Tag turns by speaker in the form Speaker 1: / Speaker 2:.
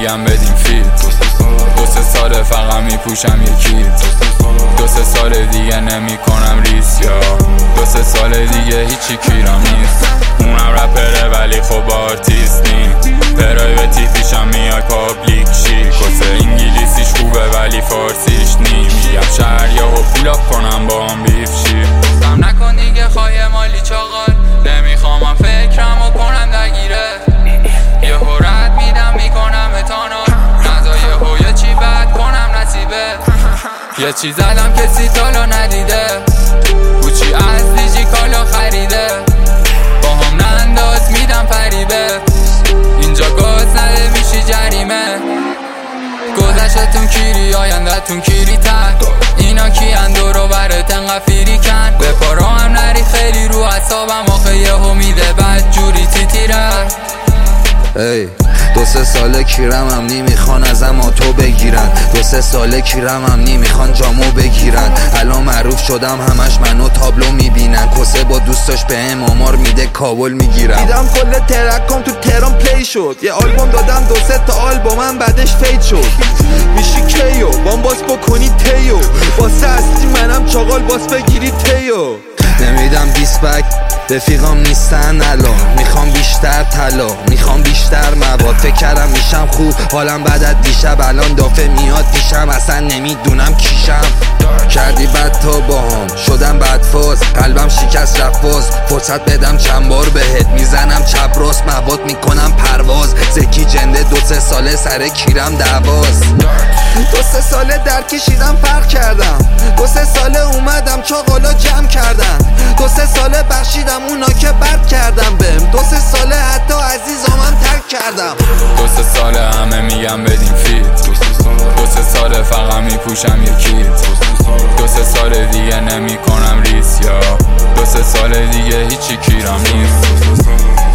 Speaker 1: میگم بدیم فیت. دو سه ساله فقط میپوشم یکیت. دو سه سال دیگه نمیکنم ریس یا دو سه سال دیگه هیچی کیرم نیست. اونم رپره ولی خب آرتیست نیم. پرایوتی پیشم میای پابلیک شی. کسه انگلیسیش خوبه ولی فارسیش نیم. میگم شهریا و پولاب کنم با هم بیف شی. سم نکن دیگه خواهی مالی چاقال. نمیخوام فکرمو کنم درگیره. یه رد میدم میکنم اتانا. نزا یه چی بد کنم نصیبه. یه چیز زدم کسی تالا ندیده. کوچی از دیجی کالا خریده. با هم ننداز میدم فریبه. اینجا گاز نده میشی جریمه. گذشتتون کیری آیندهتون کیری تن. اینا کی اندورو برات انقدر فیری کن. به پارا هم نری خیلی رو حسابم. آخه یه میده بد جوری تیتیره.
Speaker 2: ای دو سه ساله کیرم هم نمیخوان ازم آتو بگیرن. دو سه ساله کیرم هم نمیخوان جامو بگیرن. الان معروف شدم همش منو تابلو میبینن. کسه با دوستاش بهم آمار میده کابل میگیرم.
Speaker 3: دیدم کل ترکم تو تهران پلی شد. یه آلبوم دادم دو سه تا آلبومم بعدش فید شد. میشی کیو بام باس بکنی تیو. واسه هستی منم چاقال باس بگیری تیو.
Speaker 2: نمیدم دیسپک رفیقام نیستن الان. میخوام بیشتر طلا میخوام بیشتر مواد. فکر کردم میشم خوب حالم بعد از دیشب. الان دافه میاد پیشم اصلا نمیدونم کیشم. کردی بد تا باهام شدم بدفاز. قلبم شکست رفت باز. فرصت بدم چند بار بهت میزنم چپ راست. مواد میکنم پرواز. زکی جنده دو سه ساله سر کیرم دعواست.
Speaker 3: دو سه ساله در کشیدم فرق کردم. دو سه ساله اومدم چاقالا جمع کردم. دو سه ساله بخشیدم اونا که بد کردم بهم. دو سه ساله حتی عزیزامم ترک کردم.
Speaker 1: دو سه ساله همه میگم بدیم فیت. دو سه ساله فقط میپوشم یکیت. دو سه سال دیگه نمیکنم ریس یا دو سه سال دیگه هیچی کیرم نیست.